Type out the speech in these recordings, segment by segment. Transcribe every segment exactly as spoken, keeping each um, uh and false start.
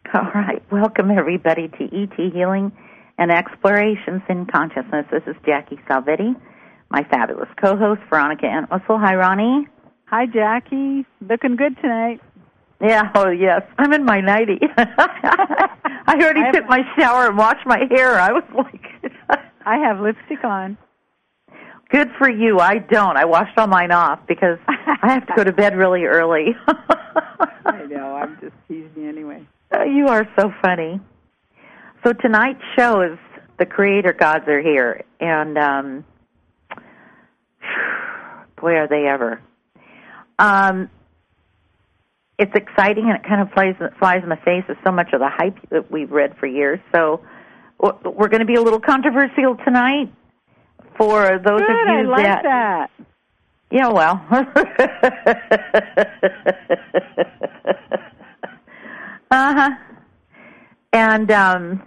All right. Welcome, everybody, to E T Healing and Explorations in Consciousness. This is Jackie Salvetti, my fabulous co-host, Veronica Entwistle. Hi, Ronnie. Hi, Jackie. Looking good tonight. Yeah, oh, yes. I'm in my nightie. I already I took my shower and washed my hair. I was like... I have lipstick on. Good for you. I don't. I washed all mine off because I have to go to bed really early. I know. I'm just teasing you anyway. Oh, you are so funny. So tonight's show is the Creator Gods are here, and um, boy, are they ever. Um, it's exciting, and it kind of flies, flies in the face of so much of the hype that we've read for years. So we're going to be a little controversial tonight for those Good, of you I like that... that. Yeah, well. uh-huh. And um,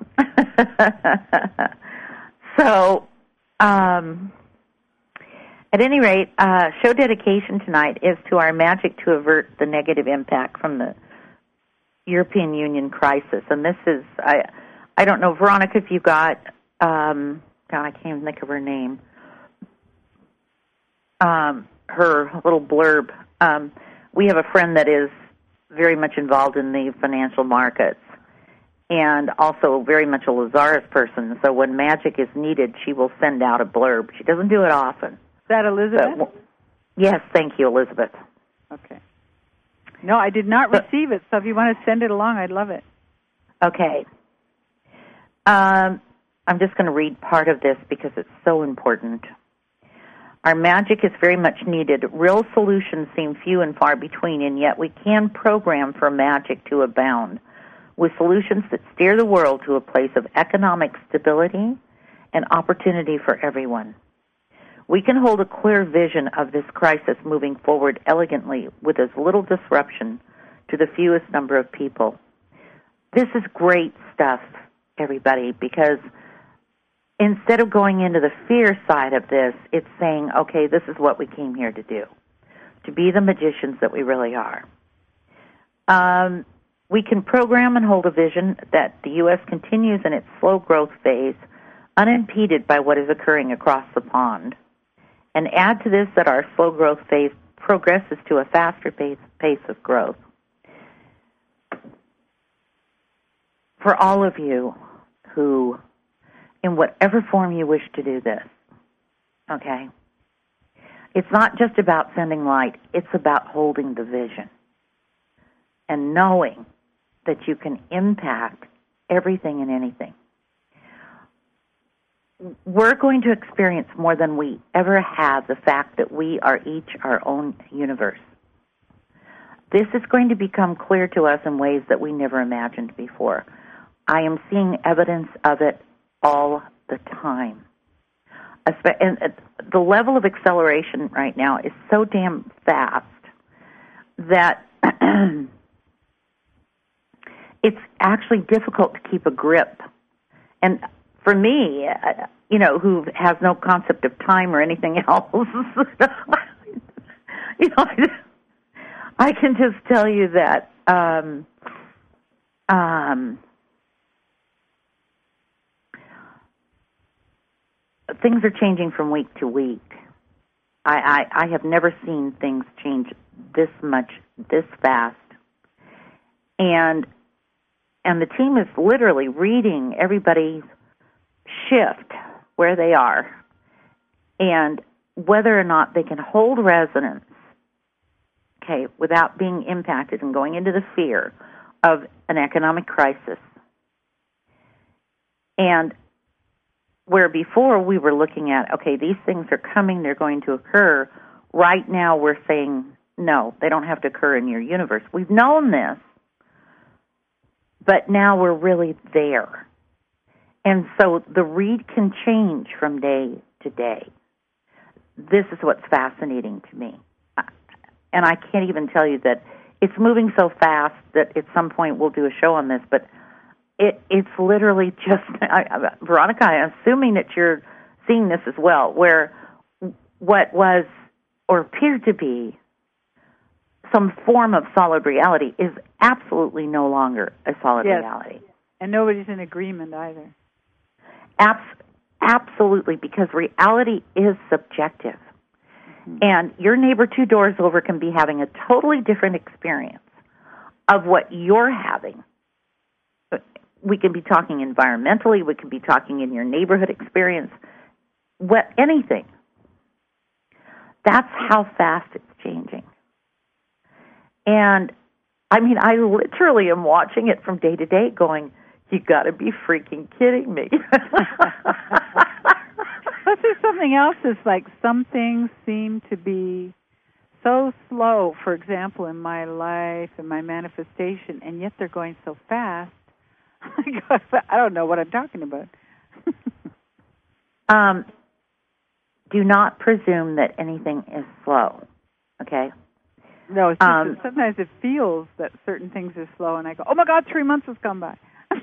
so, um, at any rate, uh, show dedication tonight is to our magic to avert the negative impact from the European Union crisis. And this is, I, I don't know, Veronica, if you got, um, God, I can't even think of her name. Um, her little blurb. Um, we have a friend that is very much involved in the financial markets and also very much a Lazarus person. So when magic is needed, she will send out a blurb. She doesn't do it often. Is that Elizabeth? But, yes, thank you, Elizabeth. Okay. No, I did not but, receive it, so if you want to send it along, I'd love it. Okay. Um, I'm just going to read part of this because it's so important. Our magic is very much needed. Real solutions seem few and far between, and yet we can program for magic to abound with solutions that steer the world to a place of economic stability and opportunity for everyone. We can hold a clear vision of this crisis moving forward elegantly with as little disruption to the fewest number of people. This is great stuff, everybody, because instead of going into the fear side of this, it's saying, okay, this is what we came here to do, to be the magicians that we really are. Um, we can program and hold a vision that the U S continues in its slow growth phase, unimpeded by what is occurring across the pond. And add to this that our slow growth phase progresses to a faster pace, pace of growth. For all of you who, in whatever form you wish to do this, okay, it's not just about sending light, it's about holding the vision and knowing that you can impact everything and anything. We're going to experience more than we ever have the fact that we are each our own universe. This is going to become clear to us in ways that we never imagined before. I am seeing evidence of it all the time. And the level of acceleration right now is so damn fast that it's actually difficult to keep a grip. And for me, you know, who has no concept of time or anything else, you know, I can just tell you that um, um, things are changing from week to week. I, I, I have never seen things change this much, this fast. And and the team is literally reading everybody's shift where they are and whether or not they can hold resonance, okay, without being impacted and going into the fear of an economic crisis. And where before we were looking at, okay, these things are coming, they're going to occur, right now we're saying, no, they don't have to occur in your universe. We've known this, but now we're really there. And so the read can change from day to day. This is what's fascinating to me. And I can't even tell you that it's moving so fast that at some point we'll do a show on this, but it, it's literally just, I, Veronica, I'm assuming that you're seeing this as well, where what was or appeared to be some form of solid reality is absolutely no longer a solid yes. reality. And nobody's in agreement either. Abs- absolutely, because reality is subjective. Mm-hmm. And your neighbor two doors over can be having a totally different experience of what you're having. We can be talking environmentally, we can be talking in your neighborhood experience, what, anything. That's how fast it's changing. And, I mean, I literally am watching it from day to day going, you got to be freaking kidding me. But there's something else that's like some things seem to be so slow, for example, in my life and my manifestation, and yet they're going so fast. I don't know what I'm talking about. um, do not presume that anything is slow, okay? No, it's just um, that sometimes it feels that certain things are slow, and I go, oh, my God, three months has gone by.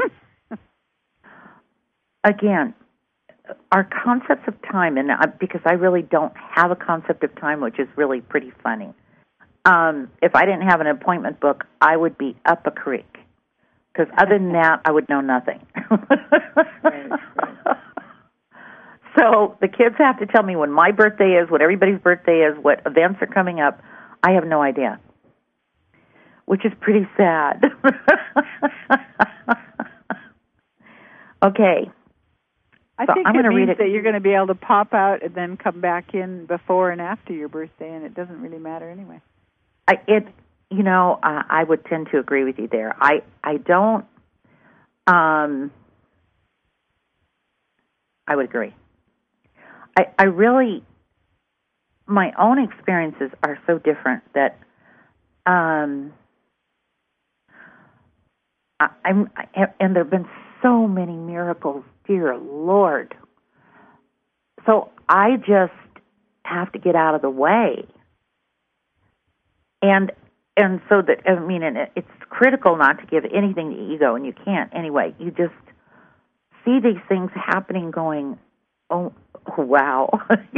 Again, our concepts of time, and I, because I really don't have a concept of time, which is really pretty funny. Um, if I didn't have an appointment book, I would be up a creek. Because other than that, I would know nothing. Right, right. So the kids have to tell me when my birthday is, what everybody's birthday is, what events are coming up. I have no idea, which is pretty sad. Okay. I so think I'm it gonna means read it. that you're going to be able to pop out and then come back in before and after your birthday, and it doesn't really matter anyway. I, it, you know, uh, I would tend to agree with you there. I, I don't. Um, I would agree. I, I really, my own experiences are so different that, um, I, I'm, I, and there've been so many miracles, dear Lord. So I just have to get out of the way. And and so that, I mean, and it, it's critical not to give anything to ego, and you can't anyway. You just see these things happening going, oh, wow.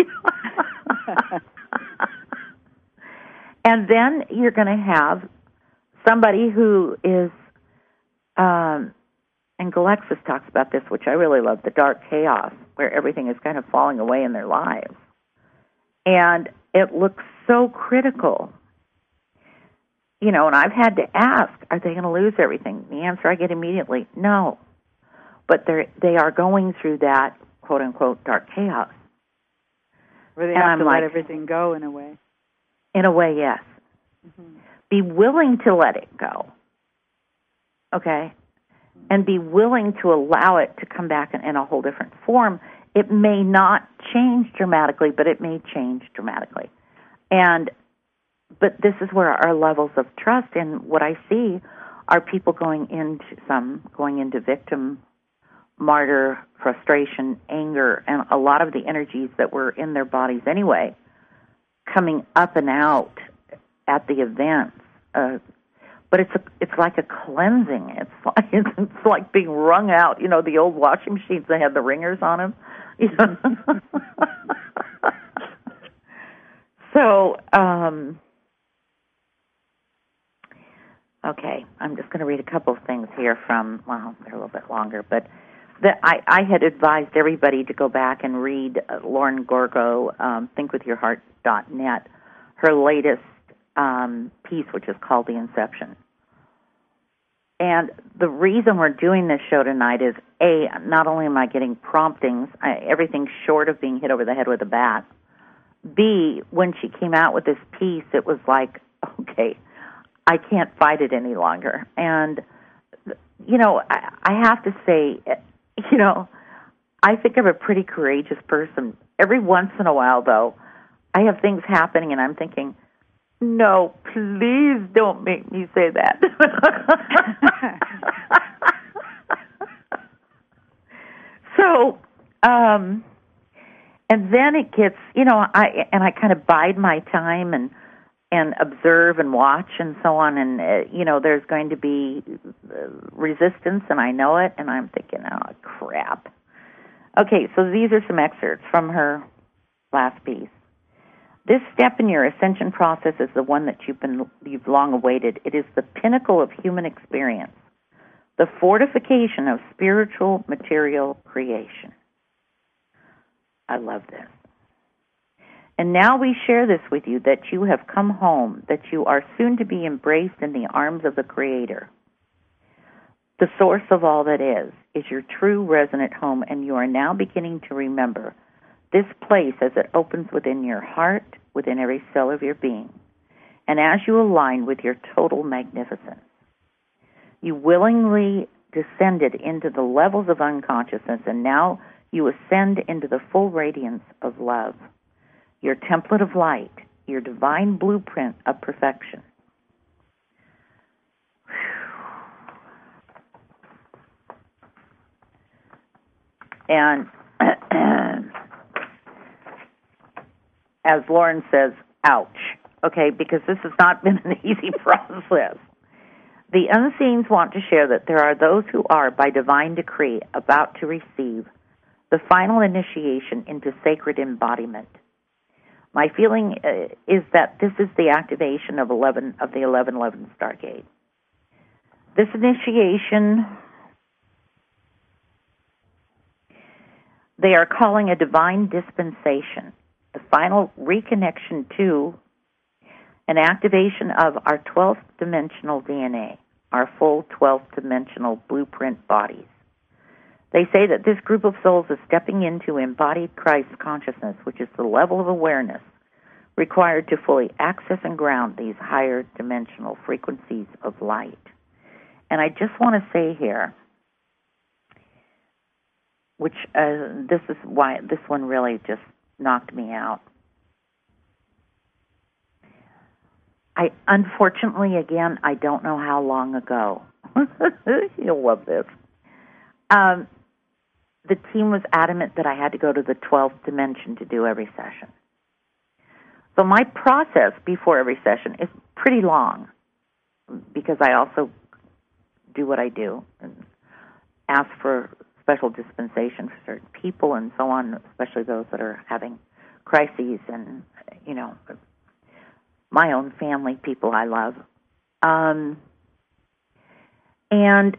And then you're going to have somebody who is, um, and Galexis talks about this, which I really love, the dark chaos, where everything is kind of falling away in their lives. And it looks so critical. You know, and I've had to ask, are they going to lose everything? The answer I get immediately, no. But they they are going through that, quote-unquote, dark chaos. Where they and have I'm to like, let everything go in a way. In a way, yes. Mm-hmm. Be willing to let it go, okay? And be willing to allow it to come back in, in a whole different form. It may not change dramatically, but it may change dramatically. And But this is where our levels of trust, and what I see are people going into, some going into victim, martyr, frustration, anger, and a lot of the energies that were in their bodies anyway, coming up and out at the events. Uh, but it's a, it's like a cleansing. It's like, it's like being wrung out. You know, the old washing machines that had the ringers on them. You know? So, um, okay, I'm just going to read a couple of things here from, well, they're a little bit longer, but the, I, I had advised everybody to go back and read uh, Lauren Gorgo, um, think with your heart dot net, her latest um, piece, which is called The Inception. And the reason we're doing this show tonight is, A, not only am I getting promptings, I, everything short of being hit over the head with a bat. B, when she came out with this piece, it was like, okay, I can't fight it any longer. And, you know, I, I have to say, you know, I think I'm a pretty courageous person. Every once in a while, though, I have things happening, and I'm thinking, no, please don't make me say that. So, um, and then it gets, you know, I and I kind of bide my time and and observe and watch and so on, and, uh, you know, there's going to be resistance, and I know it, and I'm thinking, oh, crap. Okay, so these are some excerpts from her last piece. This step in your ascension process is the one that you've been you've long awaited. It is the pinnacle of human experience, the fortification of spiritual material creation. I love this. And now we share this with you, that you have come home, that you are soon to be embraced in the arms of the Creator. The source of all that is, is your true resonant home, and you are now beginning to remember this place as it opens within your heart, within every cell of your being, and as you align with your total magnificence. You willingly descended into the levels of unconsciousness, and now you ascend into the full radiance of love, your template of light, your divine blueprint of perfection. And as Lauren says, ouch, okay, because this has not been an easy process. The Unseens want to share that there are those who are, by divine decree, about to receive the final initiation into sacred embodiment. My feeling uh, is that this is the activation of eleven of the eleven eleven Stargate. This initiation, they are calling a divine dispensation, the final reconnection to an activation of our twelfth dimensional D N A, our full twelfth dimensional blueprint bodies. They say that this group of souls is stepping into embodied Christ consciousness, which is the level of awareness required to fully access and ground these higher dimensional frequencies of light. And I just want to say here, which uh, this is why this one really just knocked me out. I unfortunately, again, I don't know how long ago. You'll love this. Um, the team was adamant that I had to go to the twelfth dimension to do every session. So my process before every session is pretty long because I also do what I do and ask for special dispensation for certain people and so on, especially those that are having crises and, you know, my own family, people I love. Um, and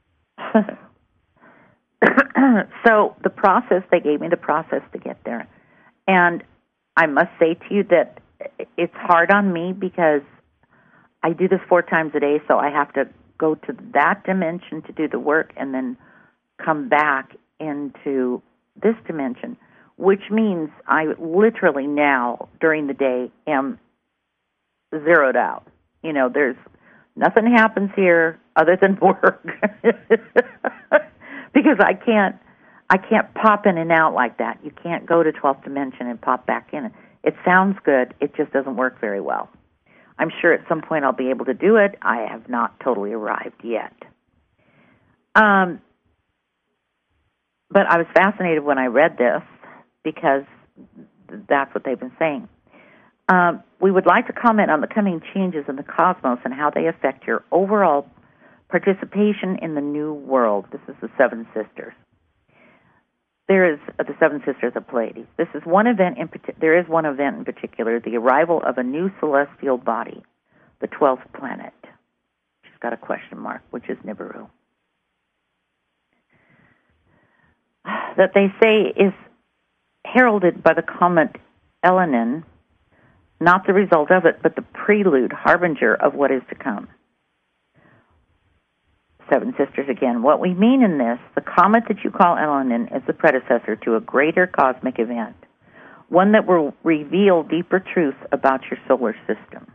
so the process, they gave me the process to get there. And I must say to you that it's hard on me because I do this four times a day, so I have to go to that dimension to do the work and then come back into this dimension, which means I literally now, during the day, am zeroed out. You know, there's nothing happens here other than work because I can't I can't pop in and out like that. You can't go to twelfth dimension and pop back in. It sounds good. It just doesn't work very well. I'm sure at some point I'll be able to do it. I have not totally arrived yet. Um, but I was fascinated when I read this because that's what they've been saying. Um, we would like to comment on the coming changes in the cosmos and how they affect your overall participation in the new world. This is the Seven Sisters. There is uh, the Seven Sisters of Pleiades. This is one event in partic- There is one event in particular: the arrival of a new celestial body, the twelfth planet. She's got a question mark, which is Nibiru. That they say is heralded by the comet Elenin, not the result of it, but the prelude, harbinger of what is to come. Seven Sisters again. What we mean in this, the comet that you call Elenin is the predecessor to a greater cosmic event, one that will reveal deeper truths about your solar system.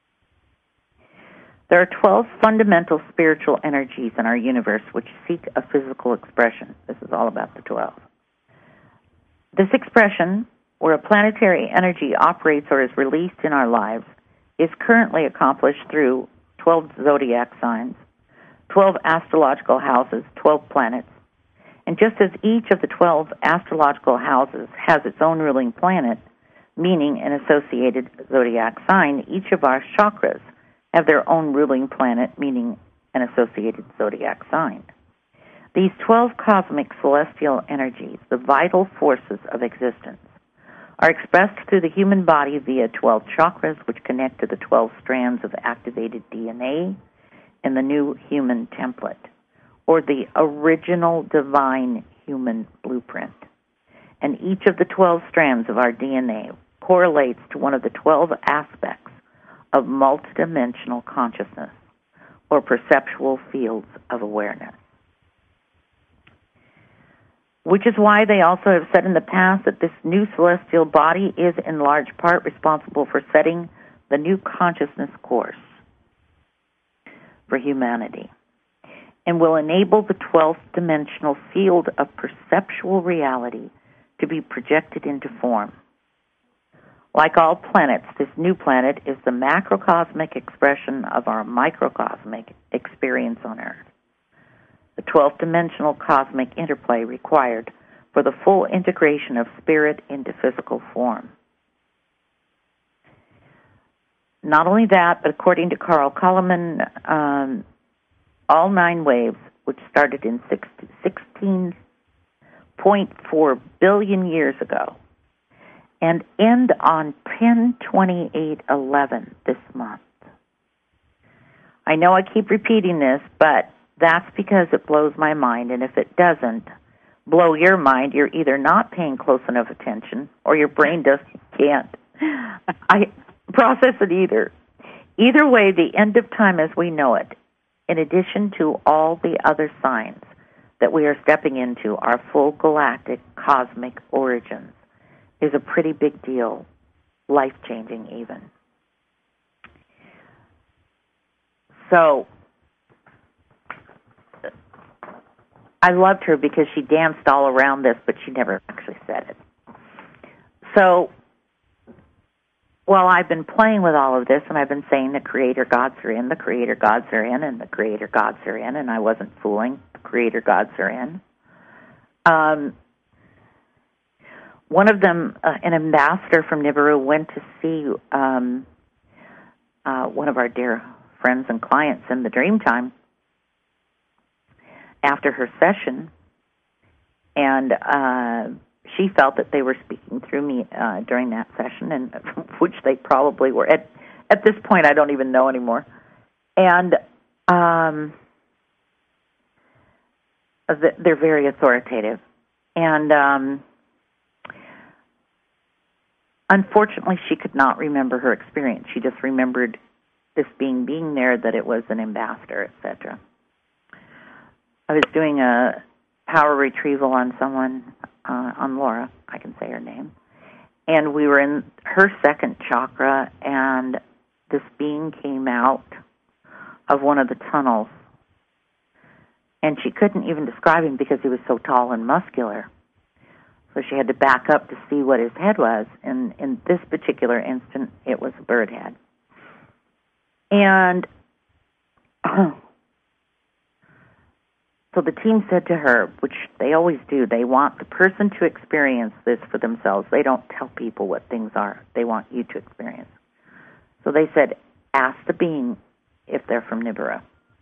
There are twelve fundamental spiritual energies in our universe which seek a physical expression. This is all about the twelve. This expression, where a planetary energy operates or is released in our lives, is currently accomplished through twelve zodiac signs, twelve astrological houses, twelve planets. And just as each of the twelve astrological houses has its own ruling planet, meaning an associated zodiac sign, each of our chakras have their own ruling planet, meaning an associated zodiac sign. These twelve cosmic celestial energies, the vital forces of existence, are expressed through the human body via twelve chakras, which connect to the twelve strands of activated D N A in the new human template, or the original divine human blueprint. And each of the twelve strands of our D N A correlates to one of the twelve aspects of multidimensional consciousness, or perceptual fields of awareness. Which is why they also have said in the past that this new celestial body is in large part responsible for setting the new consciousness course for humanity, and will enable the twelfth dimensional field of perceptual reality to be projected into form. Like all planets, this new planet is the macrocosmic expression of our microcosmic experience on Earth, the twelfth dimensional cosmic interplay required for the full integration of spirit into physical form. Not only that, but according to Carl Koloman, um, all nine waves, which started in sixteen point four billion years ago, and end on ten twenty-eight eleven this month. I know I keep repeating this, but that's because it blows my mind, and if it doesn't blow your mind, you're either not paying close enough attention or your brain just can't I process it either. Either way, the end of time as we know it, in addition to all the other signs that we are stepping into our full galactic cosmic origins, is a pretty big deal, life-changing even. So, I loved her because she danced all around this, but she never actually said it. So, while I've been playing with all of this, and I've been saying the Creator Gods are in, the Creator Gods are in, and the Creator Gods are in, and I wasn't fooling, the Creator Gods are in. Um... One of them, uh, an ambassador from Nibiru, went to see um, uh, one of our dear friends and clients in the Dreamtime after her session, and uh, she felt that they were speaking through me uh, during that session, and which they probably were. At at this point, I don't even know anymore. And um, they're very authoritative, and Um, unfortunately, she could not remember her experience. She just remembered this being being there, that it was an ambassador, et cetera. I was doing a power retrieval on someone, uh, on Laura, I can say her name, and we were in her second chakra, and this being came out of one of the tunnels, and she couldn't even describe him because he was so tall and muscular. So she had to back up to see what his head was, and in this particular instant, it was a bird head. And so the team said to her, which they always do, they want the person to experience this for themselves. They don't tell people what things are. They want you to experience. So they said, ask the being if they're from Nibiru.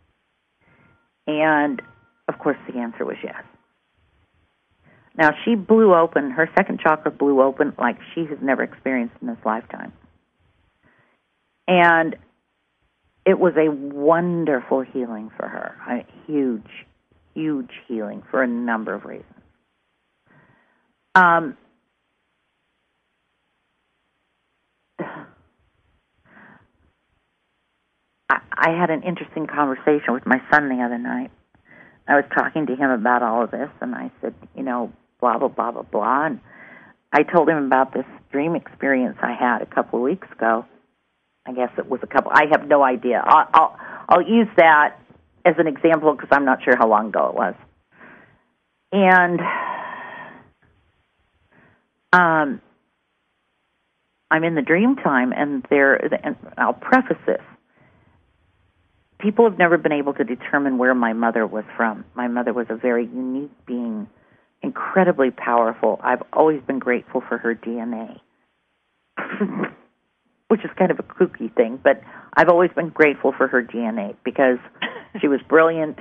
And, of course, the answer was yes. Now, she blew open, her second chakra blew open like she has never experienced in this lifetime. And it was a wonderful healing for her, a huge, huge healing for a number of reasons. Um, I, I had an interesting conversation with my son the other night. I was talking to him about all of this, and I said, you know, blah, blah, blah, blah, blah. And I told him about this dream experience I had a couple of weeks ago. I guess it was a couple. I have no idea. I'll, I'll, I'll use that as an example because I'm not sure how long ago it was. And um, I'm in the dream time, and there. And I'll preface this. People have never been able to determine where my mother was from. My mother was a very unique being, incredibly powerful. I've always been grateful for her D N A, which is kind of a kooky thing, but I've always been grateful for her D N A because she was brilliant.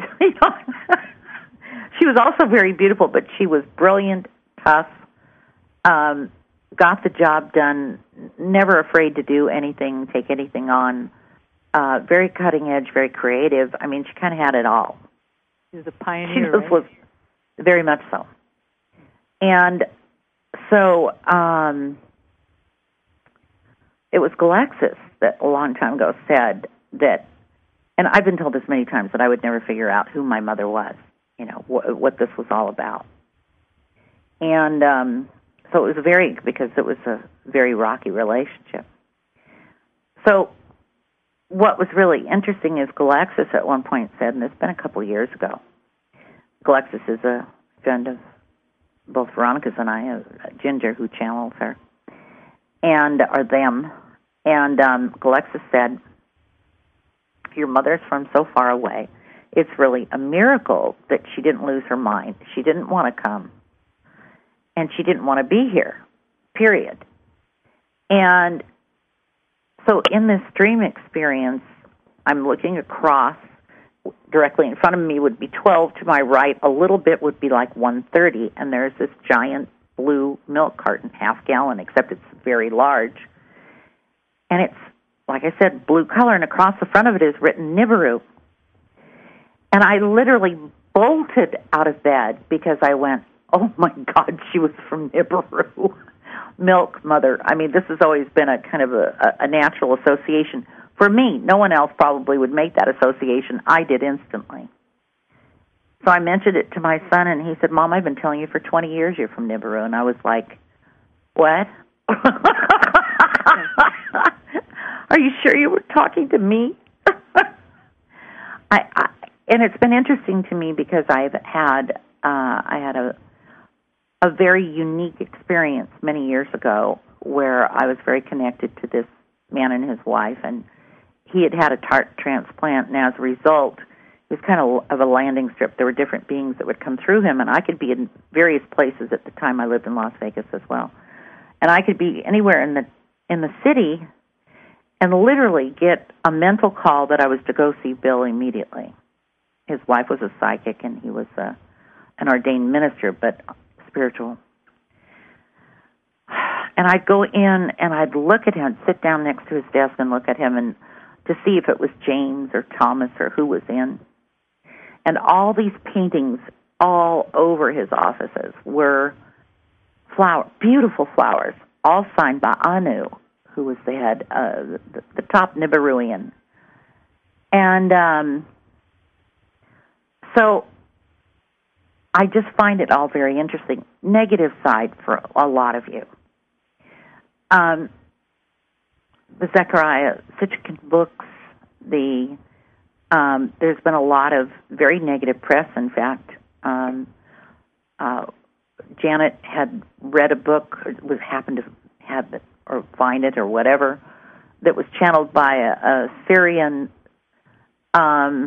She was also very beautiful, but she was brilliant, tough, um, got the job done, never afraid to do anything, take anything on, uh, very cutting edge, very creative. I mean, she kind of had it all. She was a pioneer, She just right? was very much so. And so um, it was Galexis that a long time ago said that, and I've been told this many times, that I would never figure out who my mother was, you know, wh- what this was all about. And um, so it was very, because it was a very rocky relationship. So what was really interesting is Galexis at one point said, and it's been a couple of years ago, Galexis is a friend of both Veronica's and I, uh, Ginger, who channels her, and or them. And um, Galexis said, your mother's from so far away. It's really a miracle that she didn't lose her mind. She didn't want to come, and she didn't want to be here, period. And so in this dream experience, I'm looking across. Directly in front of me would be twelve. To my right, a little bit would be like one thirty, and there's this giant blue milk carton, half gallon, except it's very large. And it's, like I said, blue color, and across the front of it is written Nibiru. And I literally bolted out of bed because I went, oh, my God, she was from Nibiru. Milk mother. I mean, this has always been a kind of a, a natural association. For me, no one else probably would make that association. I did instantly. So I mentioned it to my son, and he said, Mom, I've been telling you for twenty years you're from Nibiru. And I was like, what? Are you sure you were talking to me? I, I and it's been interesting to me because I've had uh, I had a a very unique experience many years ago where I was very connected to this man and his wife, and he had had a heart transplant, and as a result, it was kind of of a landing strip. There were different beings that would come through him, and I could be in various places at the time. I lived in Las Vegas as well, and I could be anywhere in the in the city and literally get a mental call that I was to go see Bill immediately. His wife was a psychic, and he was a, an ordained minister, but spiritual. And I'd go in, and I'd look at him, sit down next to his desk and look at him, and to see if it was James or Thomas or who was in. And all these paintings all over his offices were flower, beautiful flowers, all signed by Anu, who was the head, uh, the, the top Nibiruian. And um, so I just find it all very interesting. Negative side for a lot of you. Um, the Zecharia Sitchin books, the um, there's been a lot of very negative press. In fact, um, uh, Janet had read a book, or was happened to have it or find it or whatever, that was channeled by a, a Syrian, um,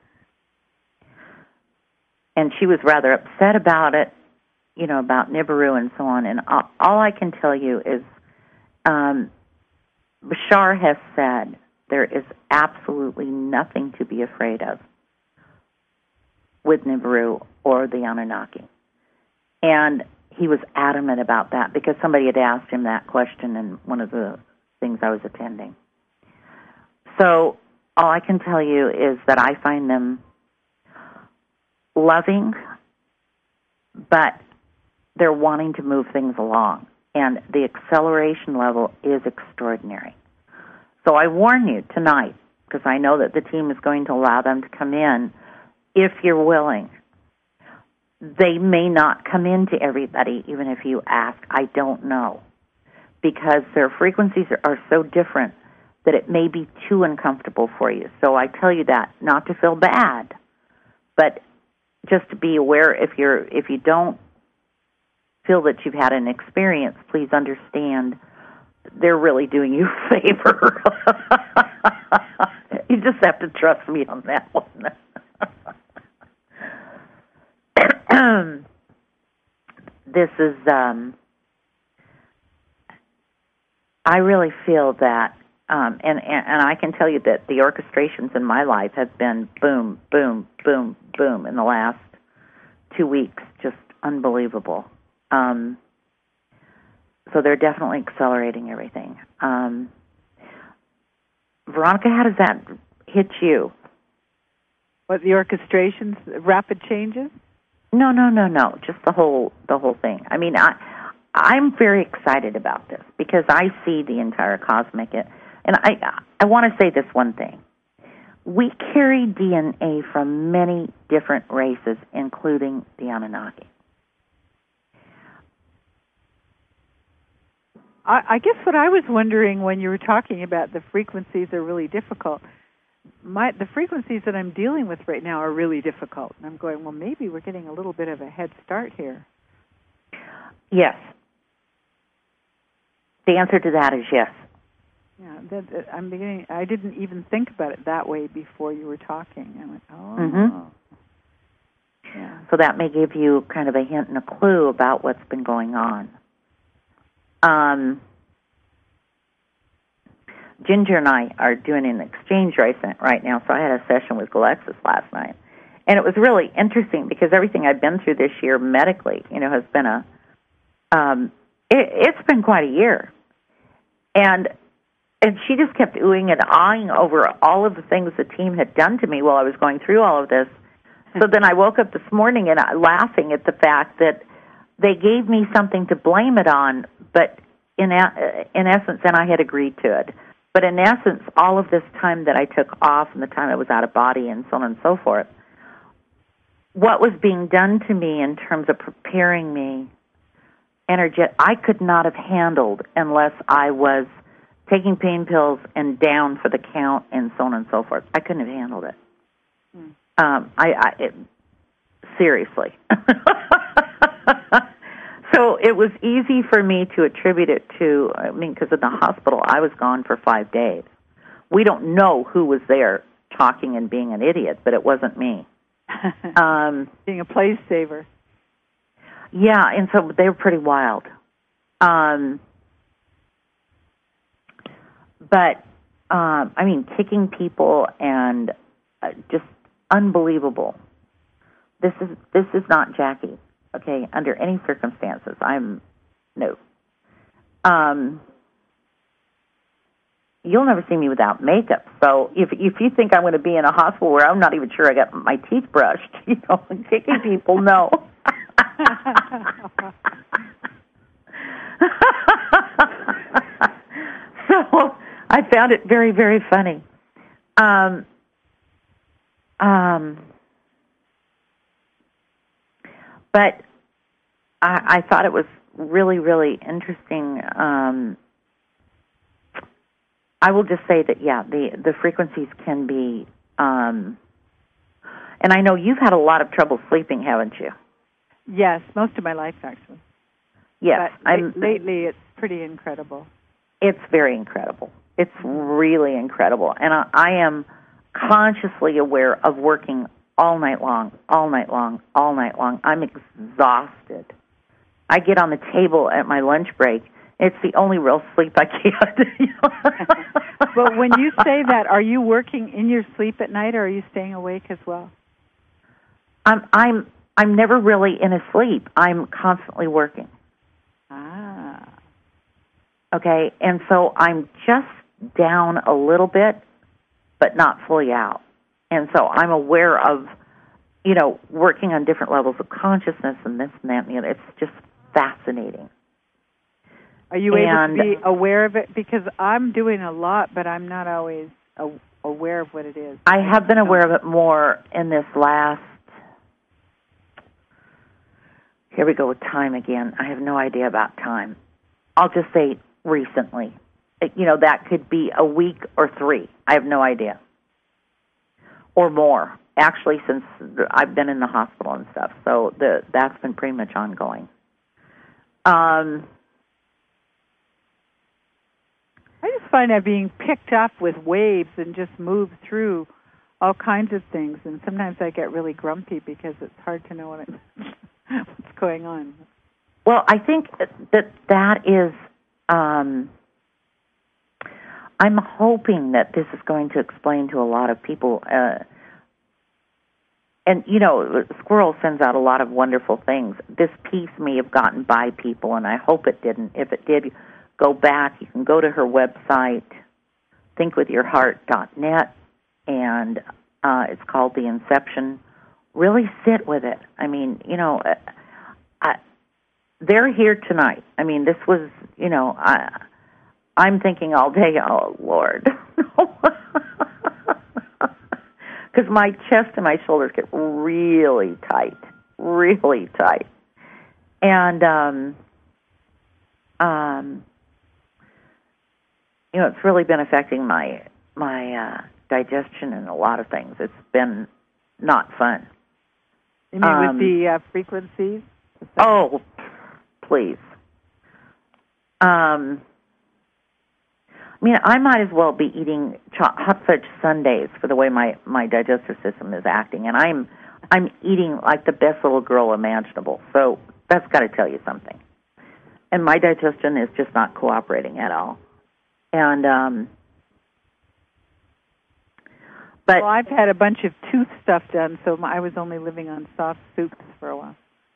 and she was rather upset about it, you know, about Nibiru and so on. And all, all I can tell you is um, Bashar has said there is absolutely nothing to be afraid of with Nibiru or the Anunnaki. And he was adamant about that because somebody had asked him that question in one of the things I was attending. So all I can tell you is that I find them loving, but they're wanting to move things along. And the acceleration level is extraordinary. So I warn you tonight, because I know that the team is going to allow them to come in, if you're willing. They may not come in to everybody, even if you ask. I don't know, because their frequencies are, are so different that it may be too uncomfortable for you. So I tell you that not to feel bad, but just to be aware. If you're if you don't feel that you've had an experience, please understand they're really doing you a favor. You just have to trust me on that one. This is, um, I really feel that, um, and, and, and I can tell you that the orchestrations in my life have been boom, boom, boom, boom in the last two weeks, just unbelievable. Um, so they're definitely accelerating everything. Um, Veronica, how does that hit you? What, the orchestrations, rapid changes? No, no, no, no. Just the whole the whole thing. I mean, I I'm very excited about this because I see the entire cosmic. And I I want to say this one thing. We carry D N A from many different races, including the Anunnaki. I, I guess what I was wondering when you were talking about the frequencies are really difficult. My the frequencies that I'm dealing with right now are really difficult. And I'm going, well, maybe we're getting a little bit of a head start here. Yes. The answer to that is yes. Yeah, that, that, I'm beginning. I didn't even think about it that way before you were talking. I went, oh. Mm-hmm. Yeah. So that may give you kind of a hint and a clue about what's been going on. Um, Ginger and I are doing an exchange right now, so I had a session with Galexis last night. And it was really interesting because everything I've been through this year medically, you know, has been a, um, it, it's been quite a year. And and she just kept oohing and aahing over all of the things the team had done to me while I was going through all of this. So then I woke up this morning and I, laughing at the fact that they gave me something to blame it on, but in a, in essence, and I had agreed to it. But in essence, all of this time that I took off and the time I was out of body and so on and so forth, what was being done to me in terms of preparing me, energy, I could not have handled unless I was taking pain pills and down for the count and so on and so forth. I couldn't have handled it. Mm. Um, I, I it, seriously. So it was easy for me to attribute it to, I mean, because in the hospital I was gone for five days. We don't know who was there talking and being an idiot, but it wasn't me. um, being a place saver. Yeah, and so they were pretty wild. Um, but, um, I mean, kicking people and uh, just unbelievable. This is this is not Jackie. Okay, under any circumstances, I'm no. Um, you'll never see me without makeup. So if if you think I'm going to be in a hospital where I'm not even sure I got my teeth brushed, you know, kicking people, no. So I found it very, very funny. Um, um, but I, I thought it was really, really interesting. Um, I will just say that, yeah, the, the frequencies can be, um, and I know you've had a lot of trouble sleeping, haven't you? Yes, most of my life, actually. Yes. But I'm, lately, it's pretty incredible. It's very incredible. It's really incredible. And I, I am consciously aware of working all night long, all night long, all night long. I'm exhausted. I get on the table at my lunch break. It's the only real sleep I get. But when you say that, are you working in your sleep at night, or are you staying awake as well? I'm I'm I'm never really in a sleep. I'm constantly working. Ah. Okay, and so I'm just down a little bit, but not fully out. And so I'm aware of, you know, working on different levels of consciousness and this and that and the other. It's just fascinating. Are you and, able to be aware of it? Because I'm doing a lot, but I'm not always a, aware of what it is. I have been aware of it more in this last, here we go with time again. I have no idea about time. I'll just say recently. You know, that could be a week or three. I have no idea. Or more, actually, since I've been in the hospital and stuff. So the, that's been pretty much ongoing. Um, I just find that being picked up with waves and just move through all kinds of things. And sometimes I get really grumpy because it's hard to know what I'm, what's going on. Well, I think that that is... Um, I'm hoping that this is going to explain to a lot of people, uh, and, you know, Squirrel sends out a lot of wonderful things. This piece may have gotten by people, and I hope it didn't. If it did, go back. You can go to her website, think with your heart dot net, and uh, it's called The Inception. Really sit with it. I mean, you know, I, they're here tonight. I mean, this was, you know, I, I'm thinking all day, oh, Lord. Because my chest and my shoulders get really tight, really tight. And, um, um, you know, it's really been affecting my my uh, digestion and a lot of things. It's been not fun. You mean um, with the uh, frequencies? Oh, please. Um, I mean, I might as well be eating cho- hot fudge sundaes for the way my, my digestive system is acting, and I'm I'm eating like the best little girl imaginable. So that's got to tell you something. And my digestion is just not cooperating at all. And um, but well, I've had a bunch of tooth stuff done, so I was only living on soft soups for a while.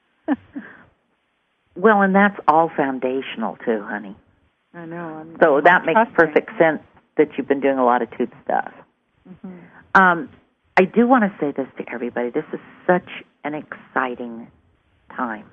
Well, and that's all foundational too, honey. I know. I'm, so I'm that makes trusting. perfect sense that you've been doing a lot of tooth stuff. Mm-hmm. Um, I do want to say this to everybody. This is such an exciting time.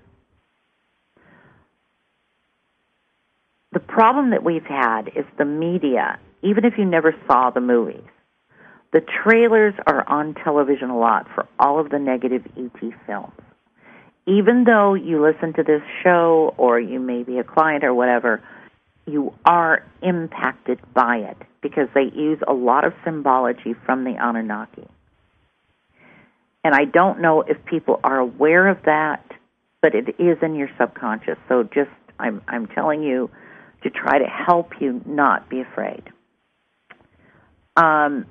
The problem that we've had is the media, even if you never saw the movies, the trailers are on television a lot for all of the negative E T films. Even though you listen to this show or you may be a client or whatever, you are impacted by it because they use a lot of symbology from the Anunnaki. And I don't know if people are aware of that, but it is in your subconscious. So just, I'm, I'm telling you to try to help you not be afraid. Um,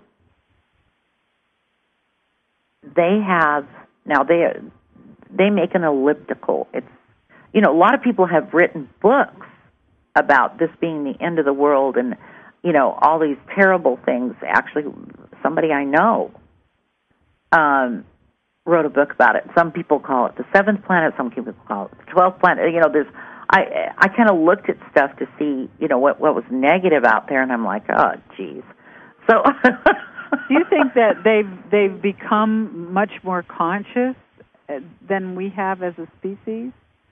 they have, now they they make an elliptical. It's, you know, a lot of people have written books about this being the end of the world and, you know, all these terrible things. Actually, somebody I know um, wrote a book about it. Some people call it the seventh planet. Some people call it the twelfth planet. You know, there's, I I kind of looked at stuff to see, you know, what, what was negative out there, and I'm like, oh, geez. So do you think that they've they've become much more conscious than we have as a species?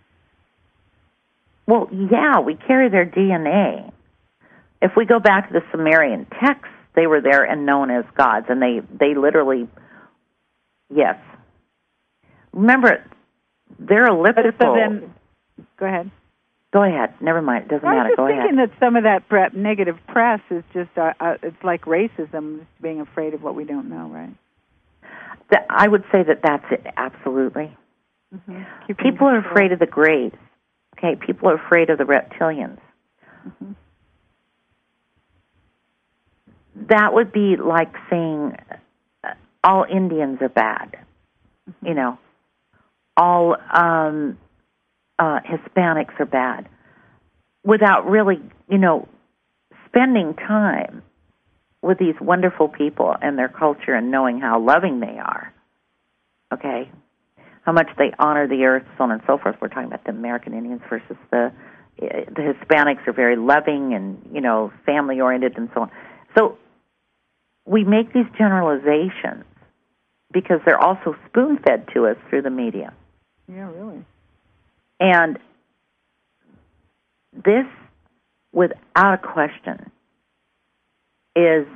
Well, yeah, we carry their D N A. If we go back to the Sumerian texts, they were there and known as gods, and they, they literally, yes. Remember, they're elliptical. So then, go ahead. Go ahead. Never mind. It doesn't I matter. was Go just ahead. thinking that some of that pre- negative press is just, uh, uh, it's like racism, just being afraid of what we don't know, right? The, I would say that that's it, absolutely. Mm-hmm. People are afraid of the Greys. Okay, people are afraid of the reptilians. Mm-hmm. That would be like saying uh, all Indians are bad. Mm-hmm. You know, all um, uh, Hispanics are bad, without really, you know, spending time with these wonderful people and their culture and knowing how loving they are. Okay? How much they honor the earth, so on and so forth. We're talking about the American Indians versus the the Hispanics are very loving and, you know, family-oriented and so on. So we make these generalizations because they're also spoon-fed to us through the media. Yeah, really. And this, without a question, is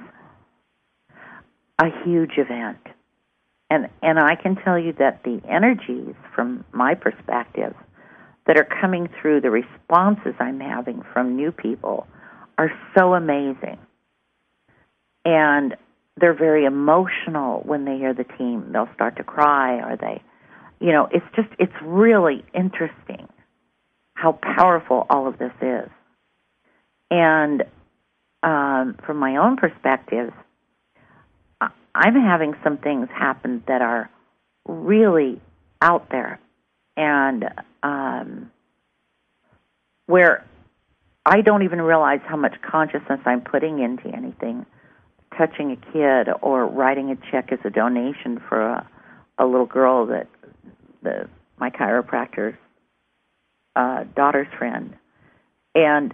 a huge event. And and I can tell you that the energies, from my perspective, that are coming through, the responses I'm having from new people are so amazing. And they're very emotional when they hear the team. They'll start to cry, or they, you know, it's just, it's really interesting how powerful all of this is. And um, from my own perspective, I'm having some things happen that are really out there, and um, where I don't even realize how much consciousness I'm putting into anything, touching a kid or writing a check as a donation for a, a little girl that the my chiropractor's uh, daughter's friend, and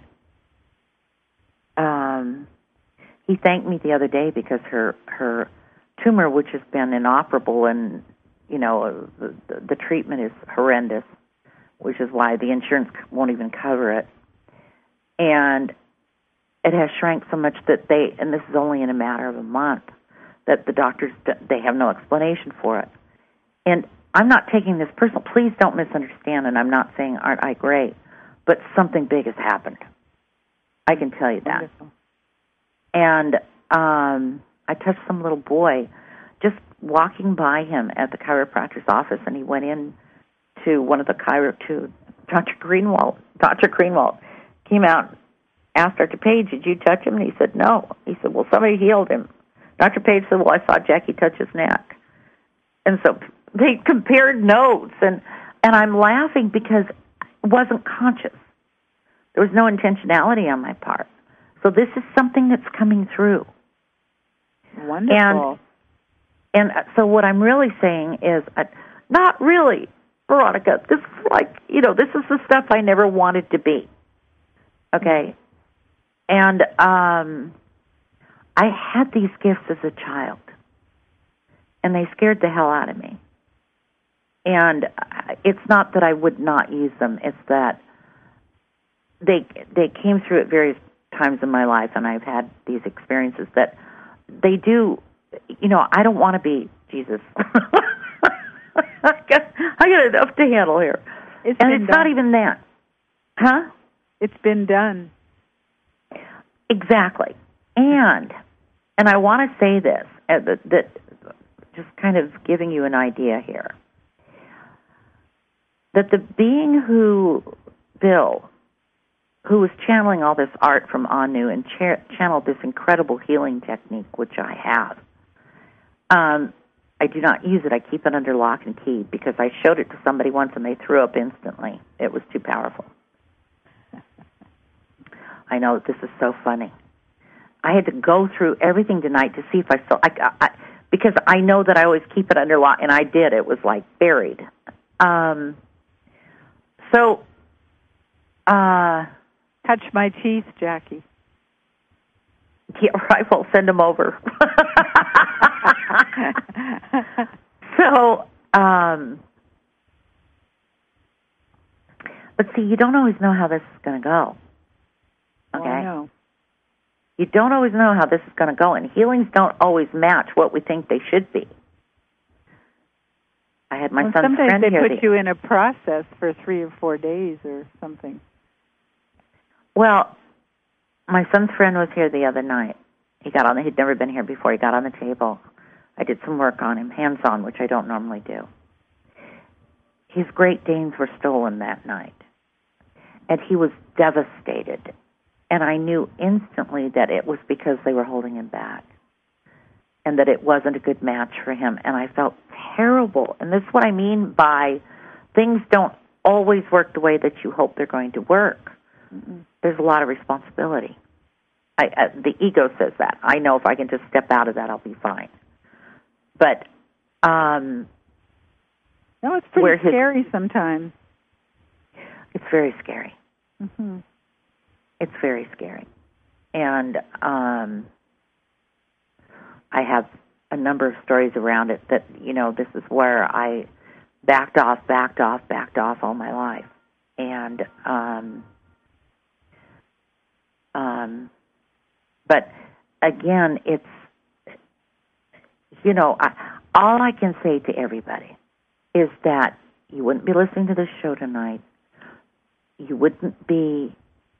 um, he thanked me the other day because her her tumor, which has been inoperable, and you know the, the, the treatment is horrendous, which is why the insurance won't even cover it, and it has shrank so much that they, and this is only in a matter of a month, that the doctors, they have no explanation for it. And I'm not taking this personal. Please don't misunderstand, and I'm not saying aren't I great, but something big has happened. I can tell you that. Wonderful. And um, I touched some little boy just walking by him at the chiropractor's office, and he went in to one of the chiro, to Doctor Greenwald. Doctor Greenwald came out, asked Doctor Page, did you touch him? And he said, no. He said, well, somebody healed him. Doctor Page said, well, I saw Jackie touch his neck. And so they compared notes, and, and I'm laughing because I wasn't conscious. There was no intentionality on my part. So this is something that's coming through. Wonderful. And, and so what I'm really saying is, uh, not really, Veronica. This is like, you know, this is the stuff I never wanted to be. Okay? And um, I had these gifts as a child, and they scared the hell out of me. And it's not that I would not use them. It's that they they came through at various times in my life, and I've had these experiences that they do, you know, I don't want to be Jesus. I got, I got enough to handle here. It's and it's done. not even that. Huh? It's been done. Exactly. And, and I want to say this, uh, that, that just kind of giving you an idea here, that the being who, Bill, who was channeling all this art from Anu and cha- channeled this incredible healing technique, which I have, um, I do not use it. I keep it under lock and key because I showed it to somebody once and they threw up instantly. It was too powerful. I know this is so funny. I had to go through everything tonight to see if I still, I, I, because I know that I always keep it under lock, and I did. It was like buried. Um, so, uh, touch my teeth, Jackie. Yeah, I will send them over. So, um, but see, you don't always know how this is going to go. Okay? Oh, I know. You don't always know how this is going to go, and healings don't always match what we think they should be. I had my well, son's sometimes friend they here. put the, you in a process for three or four days or something. Well, my son's friend was here the other night. He got on. The, he'd never been here before. He got on the table. I did some work on him, hands-on, which I don't normally do. His Great Danes were stolen that night, and he was devastated. And I knew instantly that it was because they were holding him back and that it wasn't a good match for him. And I felt terrible. And this is what I mean by things don't always work the way that you hope they're going to work. Mm-mm. There's a lot of responsibility. I, uh, the ego says that. I know if I can just step out of that, I'll be fine. But um, no, it's pretty scary his, sometimes. It's very scary. Mm-hmm. It's very scary. And um, I have a number of stories around it that, you know, this is where I backed off, backed off, backed off all my life. And, um, um, but again, it's, you know, I, all I can say to everybody is that you wouldn't be listening to this show tonight. You wouldn't be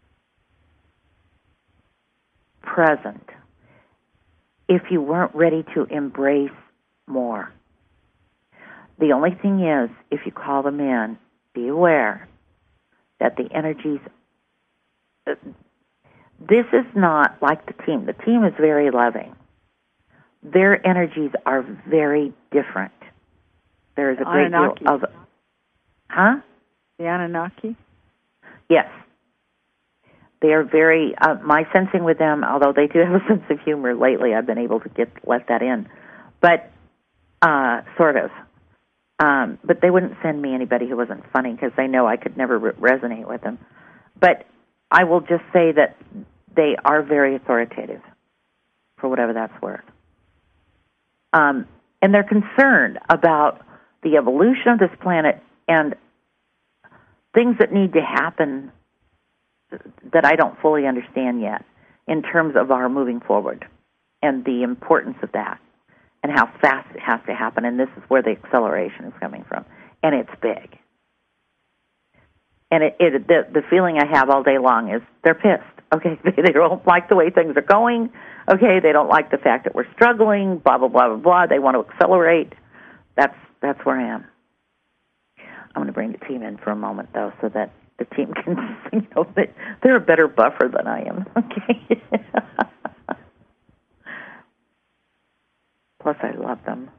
present if you weren't ready to embrace more. The only thing is, if you call them in, be aware that the energies, uh, this is not like the team. The team is very loving. Their energies are very different. There is a great Anunnaki. deal of, huh? The Anunnaki? Yes. They are very, uh, my sensing with them, although they do have a sense of humor lately, I've been able to get let that in, but uh, sort of. Um, but they wouldn't send me anybody who wasn't funny because they know I could never re- resonate with them. But I will just say that they are very authoritative, for whatever that's worth. Um, and they're concerned about the evolution of this planet and things that need to happen that I don't fully understand yet in terms of our moving forward and the importance of that and how fast it has to happen. And this is where the acceleration is coming from. And it's big. And it, it the, the feeling I have all day long is they're pissed. Okay, they, they don't like the way things are going. Okay, they don't like the fact that we're struggling, blah, blah, blah, blah, blah. They want to accelerate. That's that's where I am. I'm going to bring the team in for a moment, though, so that the team can, you know, they, they're a better buffer than I am. Okay. Plus, I love them.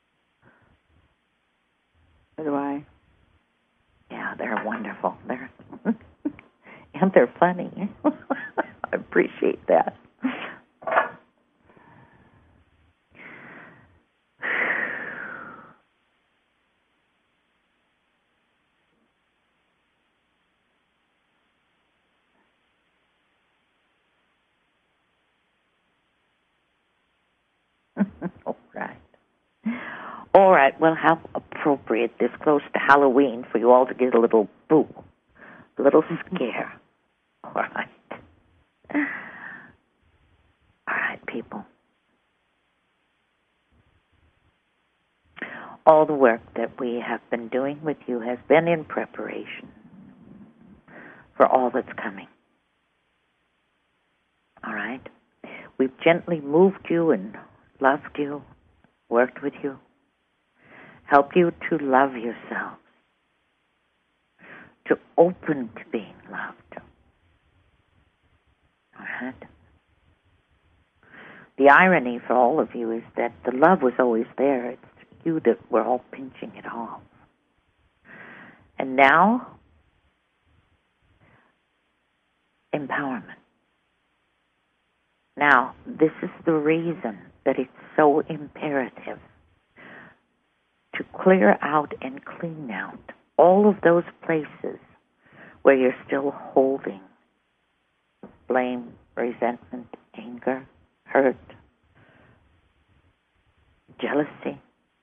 So do I. Yeah, they're wonderful. They're and they're funny. I appreciate that. All right. All right. Well, how appropriate this close to Halloween for you all to get a little boo, a little scare. All right. All right, people. All the work that we have been doing with you has been in preparation for all that's coming. All right? We've gently moved you and loved you, worked with you, helped you to love yourselves, to open to being loved. All right? The irony for all of you is that the love was always there. It's you that were all pinching it off. And now, empowerment. Now, this is the reason that it's so imperative to clear out and clean out all of those places where you're still holding blame, resentment, anger, hurt, jealousy,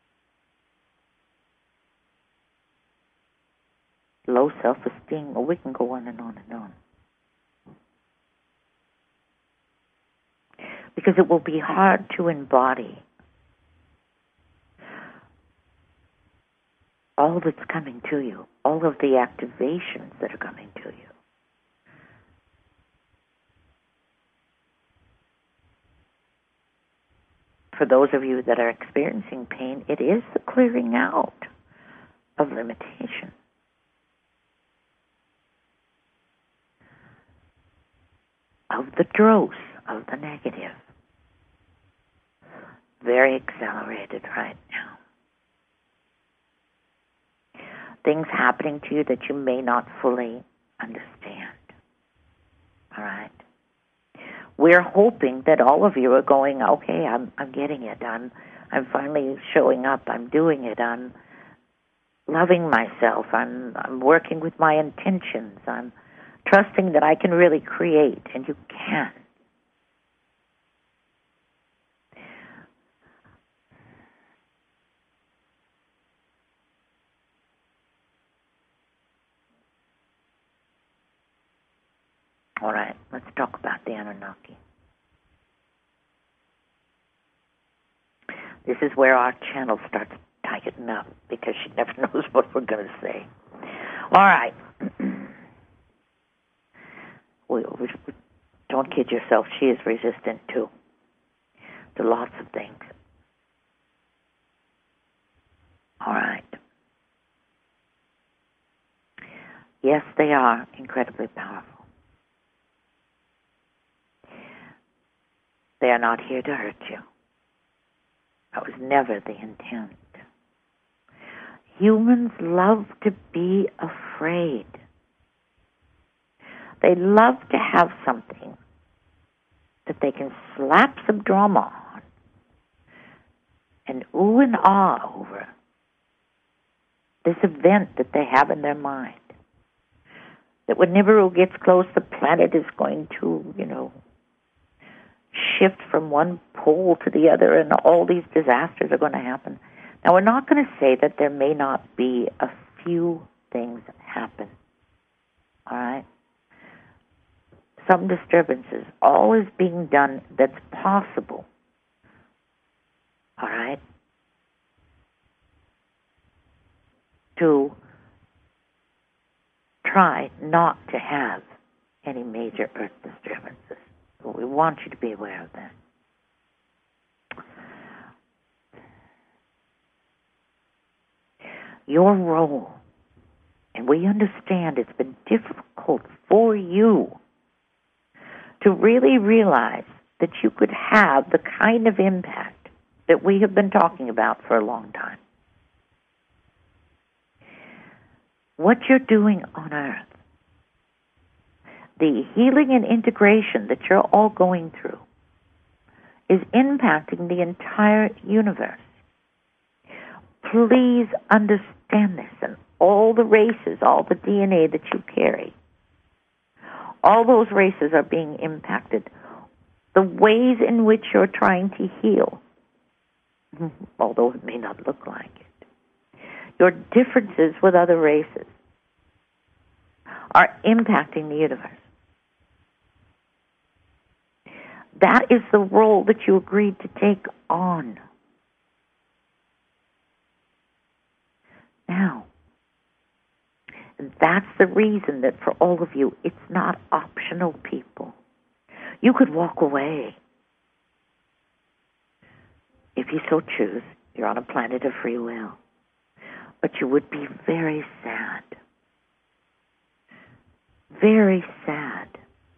low self-esteem. Well, we can go on and on and on. Because it will be hard to embody all that's coming to you, all of the activations that are coming to you. For those of you that are experiencing pain, it is the clearing out of limitation. Of the dross, of the negative. Very accelerated right now. Things happening to you that you may not fully understand. All right? We're hoping that all of you are going, okay, I'm I'm getting it. I'm I'm finally showing up. I'm doing it. I'm loving myself. I'm I'm working with my intentions. I'm trusting that I can really create, and you can. All right, let's talk about the Anunnaki. This is where our channel starts tightening up because she never knows what we're going to say. All right. we, we, don't kid yourself. She is resistant, too, to lots of things. All right. Yes, they are incredibly powerful. They are not here to hurt you. That was never the intent. Humans love to be afraid. They love to have something that they can slap some drama on and ooh and ah over this event that they have in their mind. That when Nibiru gets close, the planet is going to, you know, shift from one pole to the other, and all these disasters are going to happen. Now, we're not going to say that there may not be a few things happen. All right? Some disturbances. All is being done that's possible. All right? To try not to have any major Earth disturbances. So we want you to be aware of that. Your role, and we understand it's been difficult for you to really realize that you could have the kind of impact that we have been talking about for a long time. What you're doing on Earth, the healing and integration that you're all going through, is impacting the entire universe. Please understand this, and all the races, all the D N A that you carry, all those races are being impacted. The ways in which you're trying to heal, although it may not look like it, your differences with other races are impacting the universe. That is the role that you agreed to take on. Now, that's the reason that for all of you, it's not optional, people. You could walk away. If you so choose, you're on a planet of free will. But you would be very sad. Very sad.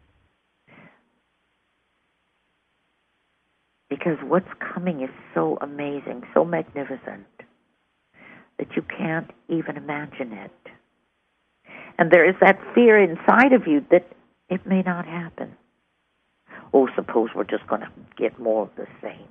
Because what's coming is so amazing, so magnificent, that you can't even imagine it. And there is that fear inside of you that it may not happen. Oh, suppose we're just going to get more of the same.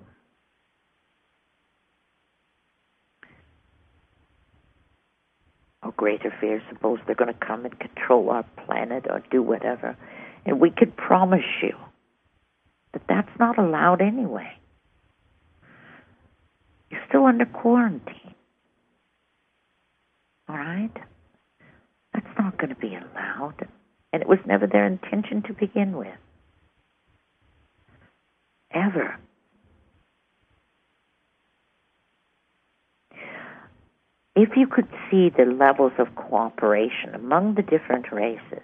Or greater fear, suppose they're going to come and control our planet or do whatever. And we could promise you that that's not allowed anyway. You're still under quarantine. All right? That's not going to be allowed. And it was never their intention to begin with. Ever. If you could see the levels of cooperation among the different races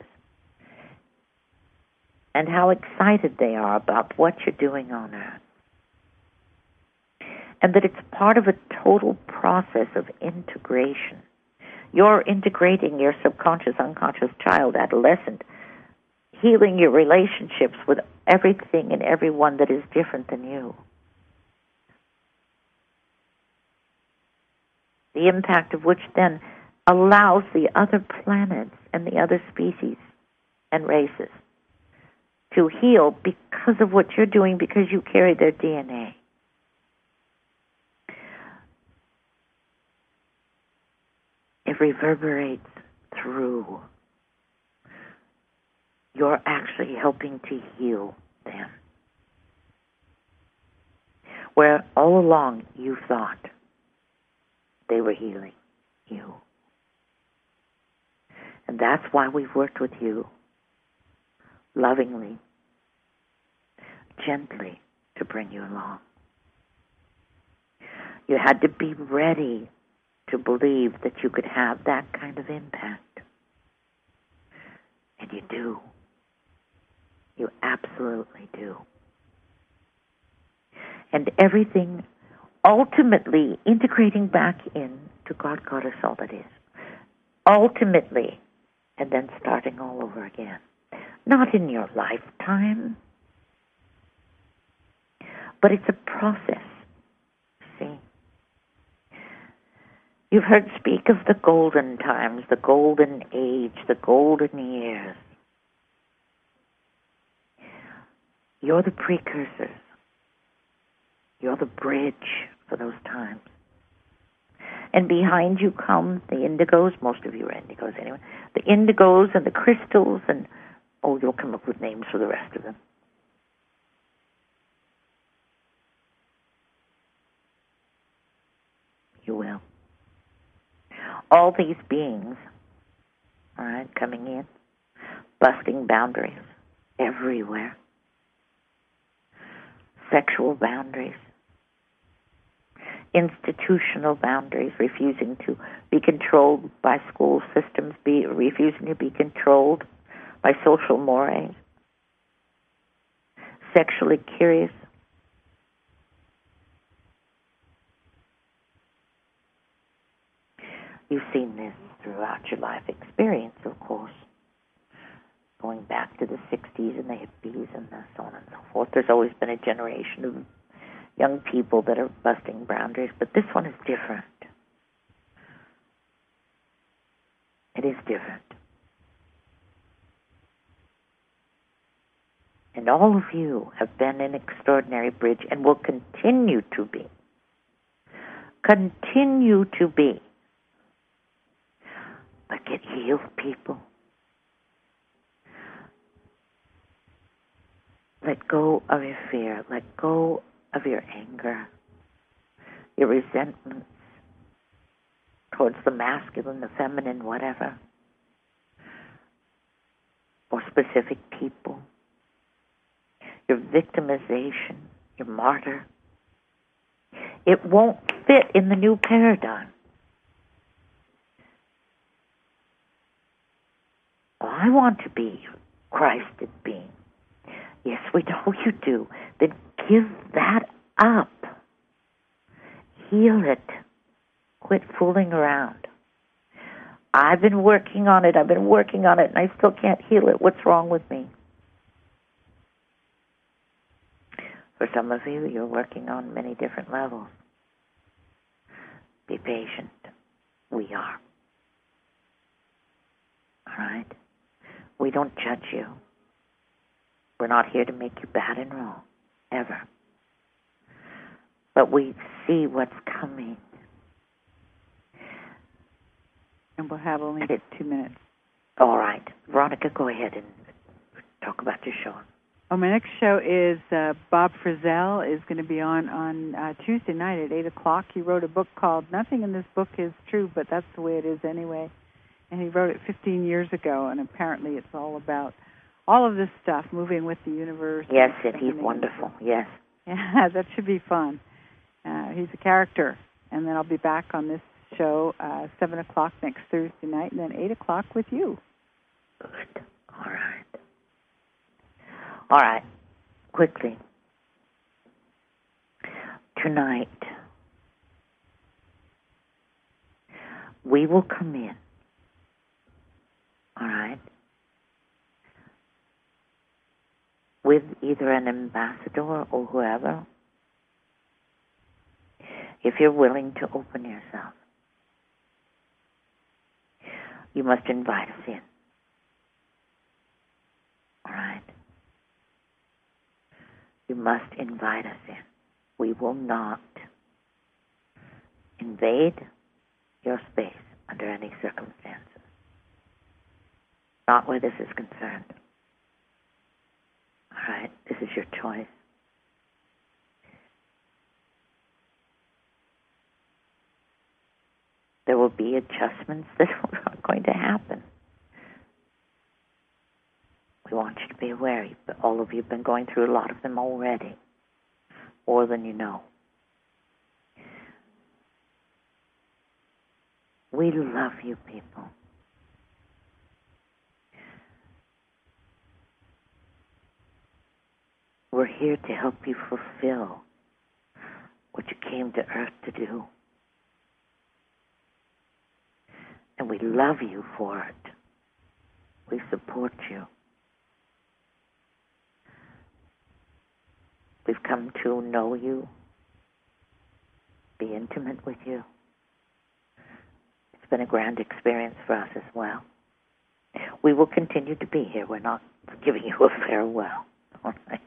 and how excited they are about what you're doing on Earth, and that it's part of a total process of integration. You're integrating your subconscious, unconscious child, adolescent, healing your relationships with everything and everyone that is different than you. The impact of which then allows the other planets and the other species and races to heal because of what you're doing, because you carry their D N A. It reverberates through. You're actually helping to heal them. Where all along you thought they were healing you. And that's why we've worked with you lovingly, gently to bring you along. You had to be ready to believe that you could have that kind of impact. And you do. You absolutely do. And everything ultimately integrating back in to God, Goddess, all that is. Ultimately, and then starting all over again. Not in your lifetime, but it's a process. See? You've heard speak of the golden times, the golden age, the golden years. You're the precursors. You're the bridge for those times. And behind you come the indigos. Most of you are indigos anyway. The indigos and the crystals, and oh, you'll come up with names for the rest of them. You will. All these beings, all right, coming in, busting boundaries everywhere. Sexual boundaries, institutional boundaries, refusing to be controlled by school systems, be refusing to be controlled by social mores, sexually curious. You've seen this throughout your life experience, of course, going back to the sixties and the hippies and the so on and so forth. There's always been a generation of young people that are busting boundaries, but this one is different. It is different. And all of you have been an extraordinary bridge and will continue to be. Continue to be. But get healed, people. Let go of your fear. Let go of your anger, your resentments towards the masculine, the feminine, whatever, or specific people, your victimization, your martyr. It won't fit in the new paradigm. Well, I want to be Christed being. Yes, we know you do. Then give that up. Heal it. Quit fooling around. I've been working on it. I've been working on it, and I still can't heal it. What's wrong with me? For some of you, you're working on many different levels. Be patient. We are. All right? We don't judge you. We're not here to make you bad and wrong, ever. But we see what's coming. And we'll have only two minutes. All right. Veronica, go ahead and talk about your show. Oh, my next show is uh, Bob Frizzell is going to be on on uh, Tuesday night at eight o'clock. He wrote a book called Nothing in This Book is True, but that's the way it is anyway. And he wrote it fifteen years ago, and apparently it's all about all of this stuff, moving with the universe. Yes, and he's wonderful, yes. Yeah, that should be fun. Uh, he's a character. And then I'll be back on this show uh, seven o'clock next Thursday night, and then eight o'clock with you. Good. All right. All right. Quickly. Tonight, we will come in. All right? With either an ambassador or whoever, if you're willing to open yourself, you must invite us in. All right? You must invite us in. We will not invade your space under any circumstances. Not where this is concerned. All right, this is your choice. There will be adjustments that are going to happen. We want you to be aware. All of you have been going through a lot of them already, more than you know. We love you, people. We're here to help you fulfill what you came to Earth to do. And we love you for it. We support you. We've come to know you, be intimate with you. It's been a grand experience for us as well. We will continue to be here. We're not giving you a farewell. All right?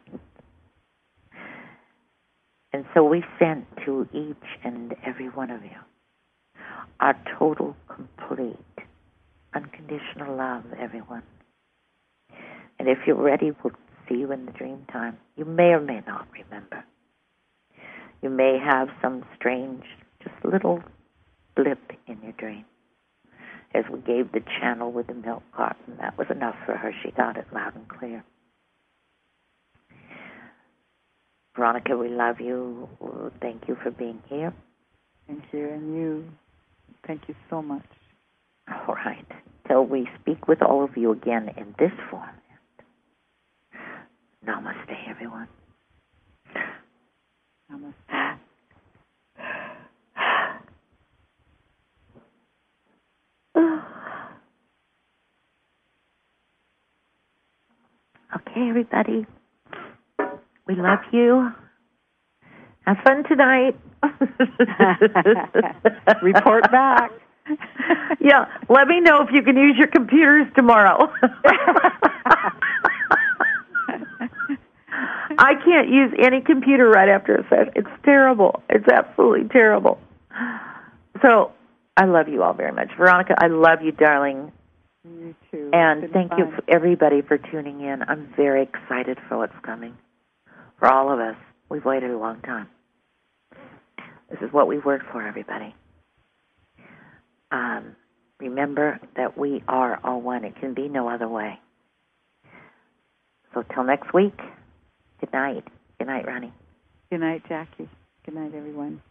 And so we sent to each and every one of you our total, complete, unconditional love, everyone. And if you're ready, we'll see you in the dream time. You may or may not remember. You may have some strange, just little blip in your dream. As we gave the channel with the milk carton, that was enough for her. She got it loud and clear. Veronica, we love you. Thank you for being here. Thank you, and you. Thank you so much. All right. Till we speak with all of you again in this format. Namaste, everyone. Namaste. Okay, everybody. We love you. Have fun tonight. Report back. Yeah, let me know if you can use your computers tomorrow. I can't use any computer right after a session. It's terrible. It's absolutely terrible. So I love you all very much. Veronica, I love you, darling. You too. And thank fun. you, for everybody, for tuning in. I'm very excited for what's coming. For all of us. We've waited a long time. This is what we worked for, everybody. Um, remember that we are all one. It can be no other way. So till next week, good night. Good night, Ronnie. Good night, Jackie. Good night, everyone.